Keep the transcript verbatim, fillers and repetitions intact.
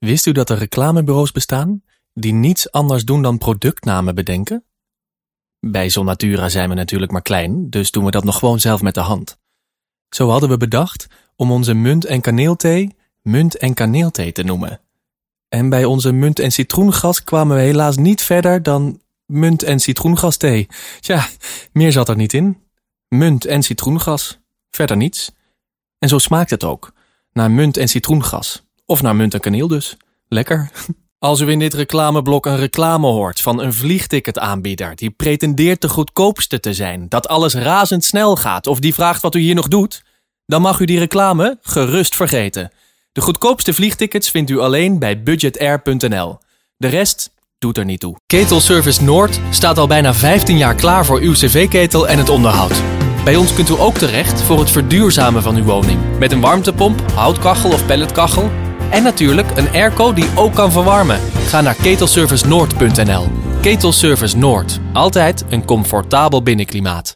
Wist u dat er reclamebureaus bestaan die niets anders doen dan productnamen bedenken? Bij Zonnatura zijn we natuurlijk maar klein, dus doen we dat nog gewoon zelf met de hand. Zo hadden we bedacht om onze munt- en kaneelthee munt- en kaneelthee te noemen. En bij onze munt- en citroengas kwamen we helaas niet verder dan munt- en citroengasthee. Tja, meer zat er niet in. Munt en citroengas. Verder niets. En zo smaakt het ook. Naar munt en citroengas. Of naar munt en kaneel dus. Lekker. Als u in dit reclameblok een reclame hoort van een vliegticketaanbieder die pretendeert de goedkoopste te zijn, dat alles razendsnel gaat of die vraagt wat u hier nog doet, dan mag u die reclame gerust vergeten. De goedkoopste vliegtickets vindt u alleen bij budgetair punt n l. De rest doet er niet toe. Ketelservice Noord staat al bijna vijftien jaar klaar voor uw cv-ketel en het onderhoud. Bij ons kunt u ook terecht voor het verduurzamen van uw woning. Met een warmtepomp, houtkachel of pelletkachel. En natuurlijk een airco die ook kan verwarmen. Ga naar ketelservice noord punt n l. Ketelservice Noord. Altijd een comfortabel binnenklimaat.